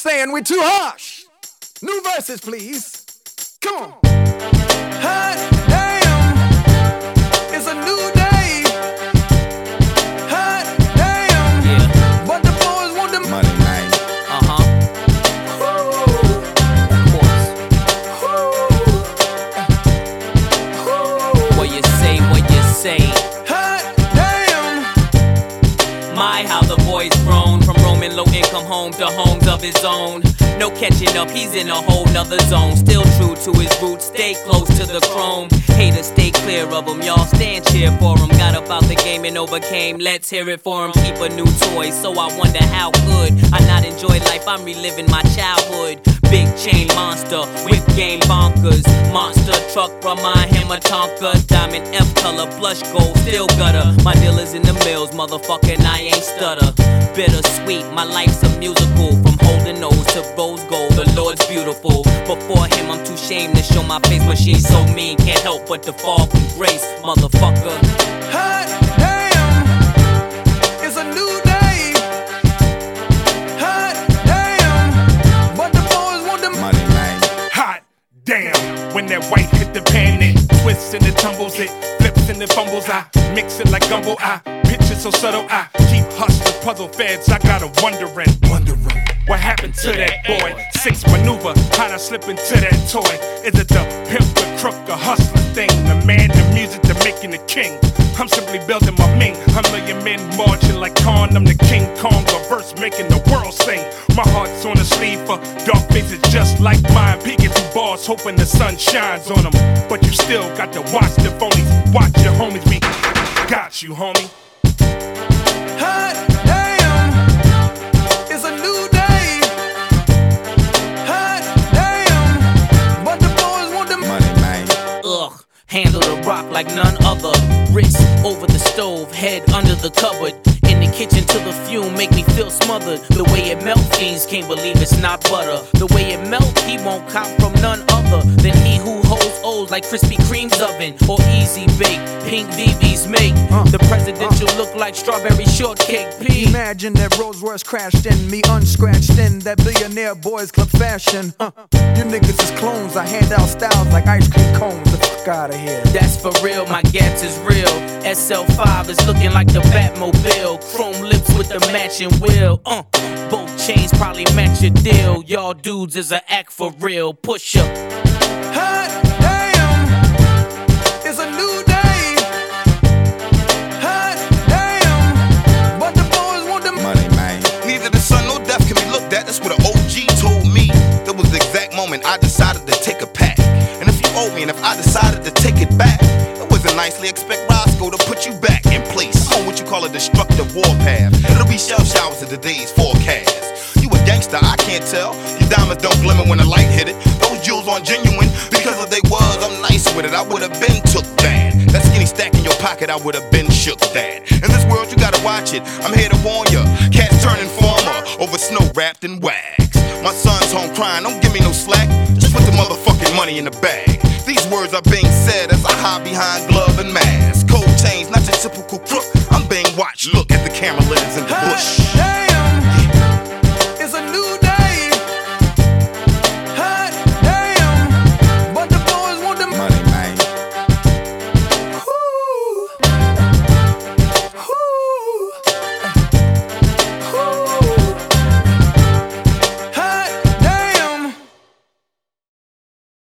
saying we're too harsh. New verses, please. Come on. Hot damn, it's a new day. Hot damn, yeah. But the boys want the money, man. Say, hot damn. My, how the boy's grown from roaming low income home to homes of his own. No catching up, he's in a whole nother zone. Still true to his roots, stay close to the chrome. Haters, stay clear of him, y'all stand cheer for him. Got up out the game and overcame, let's hear it for him. Keep a new toy, so I wonder how could I not enjoy life, I'm reliving my childhood. Big chain monster, whip game bonkers. Monster truck, remind him a Tonka. Diamond F color, blush gold, still gutter. My dealer's in the mills, motherfucker, and I ain't stutter. Bittersweet, my life's a musical. From holding nose to rose gold, the Lord's beautiful. Before him, I'm too ashamed to show my face, but she's so mean, can't help but to fall from grace, motherfucker. Hot damn, it's a new day. Hot damn, but the boys want the money, man. Hot damn, when that white hit the pan, it twists and it tumbles, it flips and it fumbles. I mix it like gumbo, I pitch it so subtle, I keep hustling puzzle feds. I got 'em wondering what happened to that boy? Six maneuver, how'd I slip into that toy? Is it the pimp, the crook, the hustler thing? The man, the music, the making the king. I'm simply building my ming. A million men marching like Khan. I'm the King Kong, a verse making the world sing. My heart's on the sleeve for dark faces just like mine. Peeking through bars, hoping the sun shines on them. But you still got to watch the phonies. Watch your homies, me got you, homie. Hot damn, it's a new day. Hot damn, but the boys want the money, man. Ugh, handle the rock like none other. Wrist over the stove, head under the cupboard. In the kitchen till the fume make me feel smothered. The way it melt, fiends can't believe it's not butter. The way it melt, he won't cop from none other than he who holds O's like Krispy Kreme's oven or Easy Bake. Pink VVs make the presidential look like strawberry shortcake. P. Imagine that Rolls Royce crashed in me, unscratched in that billionaire boys club fashion. You niggas is clones. I hand out styles like ice cream cones. The fuck out of here. That's for real. My gas is real. SL5 is looking like the Batmobile. Chrome lips with the matching wheel. Both chains probably match your deal. Y'all dudes is a act for real. Push up. Hot damn, it's a new day. Hot damn, but the boys want the money, man. Neither the sun nor death can be looked at. That's what an OG told me. That was the exact moment I decided to take a pack. And if you owe me, and if I decided to take it back, it wasn't nicely. Expect Roscoe to put you back in place. I'm on what you call a destructive warpath. It'll be shell showers in today's forecast. You a gangster, I can't tell. Your diamonds don't glimmer when the light hit it. Those jewels aren't genuine. Because if they was, I'm nice with it. I would've been took that. That skinny stack in your pocket, I would've been shook that. In this world, you gotta watch it. I'm here to warn ya. Cats turning farmer over snow wrapped in wax. My son's home crying, don't give me no slack. Just put the motherfucking money in the bag. These words are being said as I hide behind glove and mask. Cold chains, not your typical crook. I'm being watched. Look at the camera lens in the bush.